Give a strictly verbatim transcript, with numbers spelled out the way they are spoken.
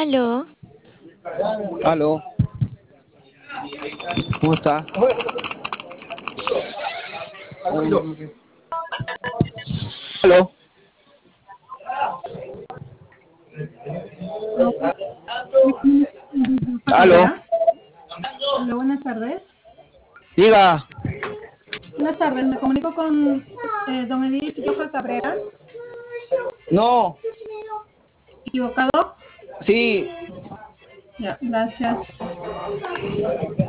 Aló, Aló, ¿cómo está? Aló, Aló, me comunico con Rafa aló, Cabrera. Aló, buenas tardes. diga, Buenas tardes, me comunico con eh, don Edith Joja Cabrera. no, ¿Equivocado? sí, Ya, gracias.